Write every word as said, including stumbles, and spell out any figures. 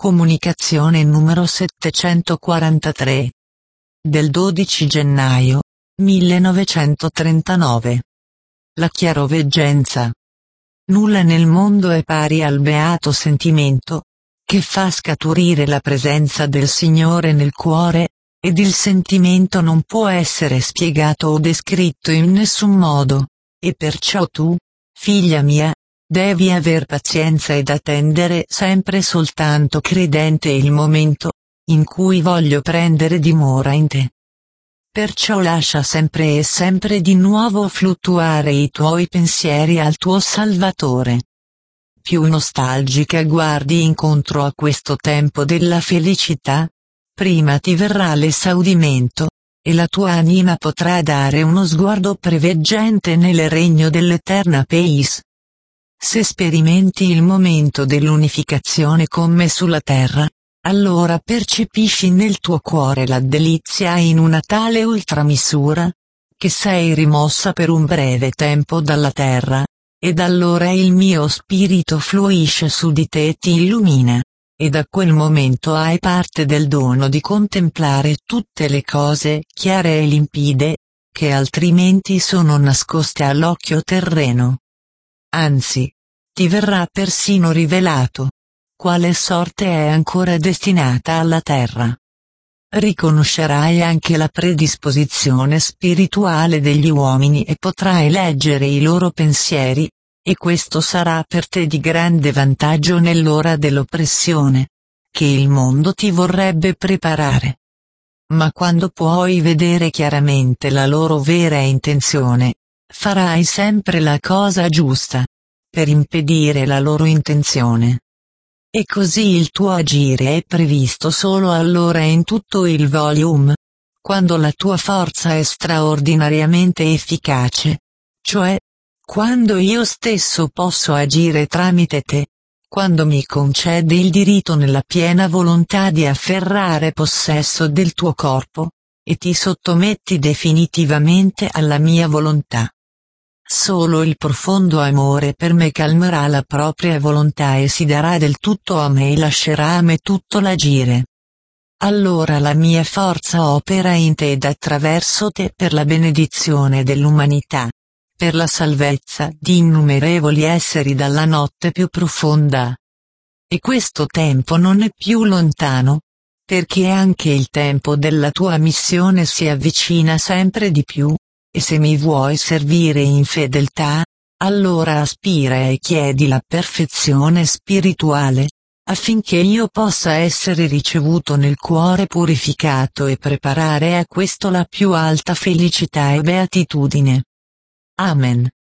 Comunicazione numero settecentoquarantatré. Del dodici gennaio millenovecentotrentanove. La chiaroveggenza. Nulla nel mondo è pari al beato sentimento, che fa scaturire la presenza del Signore nel cuore, ed il sentimento non può essere spiegato o descritto in nessun modo, e perciò tu, figlia mia, devi aver pazienza ed attendere sempre soltanto credente il momento, in cui voglio prendere dimora in te. Perciò lascia sempre e sempre di nuovo fluttuare i tuoi pensieri al tuo Salvatore. Più nostalgica guardi incontro a questo tempo della felicità, prima ti verrà l'esaudimento, e la tua anima potrà dare uno sguardo preveggente nel regno dell'eterna pace. Se sperimenti il momento dell'unificazione con me sulla terra, allora percepisci nel tuo cuore la delizia in una tale ultramisura, che sei rimossa per un breve tempo dalla terra, ed allora il mio spirito fluisce su di te e ti illumina, e da quel momento hai parte del dono di contemplare tutte le cose chiare e limpide, che altrimenti sono nascoste all'occhio terreno. Anzi, ti verrà persino rivelato quale sorte è ancora destinata alla terra. Riconoscerai anche la predisposizione spirituale degli uomini e potrai leggere i loro pensieri, e questo sarà per te di grande vantaggio nell'ora dell'oppressione, che il mondo ti vorrebbe preparare. Ma quando puoi vedere chiaramente la loro vera intenzione, farai sempre la cosa giusta, per impedire la loro intenzione. E così il tuo agire è previsto solo allora in tutto il volume, quando la tua forza è straordinariamente efficace, cioè, quando io stesso posso agire tramite te, quando mi concedi il diritto nella piena volontà di afferrare possesso del tuo corpo, e ti sottometti definitivamente alla mia volontà. Solo il profondo amore per me calmerà la propria volontà e si darà del tutto a me e lascerà a me tutto l'agire. Allora la mia forza opera in te ed attraverso te per la benedizione dell'umanità, per la salvezza di innumerevoli esseri dalla notte più profonda. E questo tempo non è più lontano, perché anche il tempo della tua missione si avvicina sempre di più. E se mi vuoi servire in fedeltà, allora aspira e chiedi la perfezione spirituale, affinché io possa essere ricevuto nel cuore purificato e preparare a questo la più alta felicità e beatitudine. Amen.